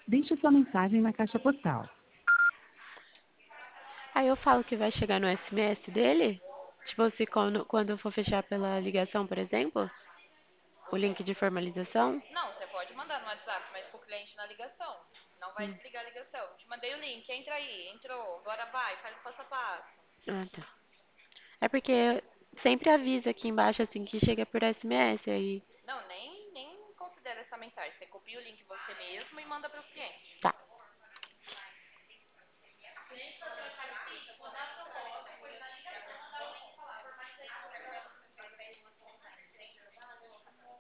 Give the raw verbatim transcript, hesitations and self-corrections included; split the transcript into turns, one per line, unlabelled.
Deixe sua mensagem na caixa postal.
Aí eu falo que vai chegar no S M S dele? Tipo, se quando, quando eu for fechar pela ligação, por exemplo, o link de formalização?
Não, você pode mandar no WhatsApp, mas pro cliente na ligação. Não vai
Hum.
desligar a ligação. Te mandei o link, entra aí, entrou, agora vai, faz o passo a passo.
Ah, tá. É porque sempre avisa aqui embaixo assim que chega por S M S aí.
Não, nem, nem considera essa mensagem. Você copia o link você mesmo e manda para o cliente.
Tá.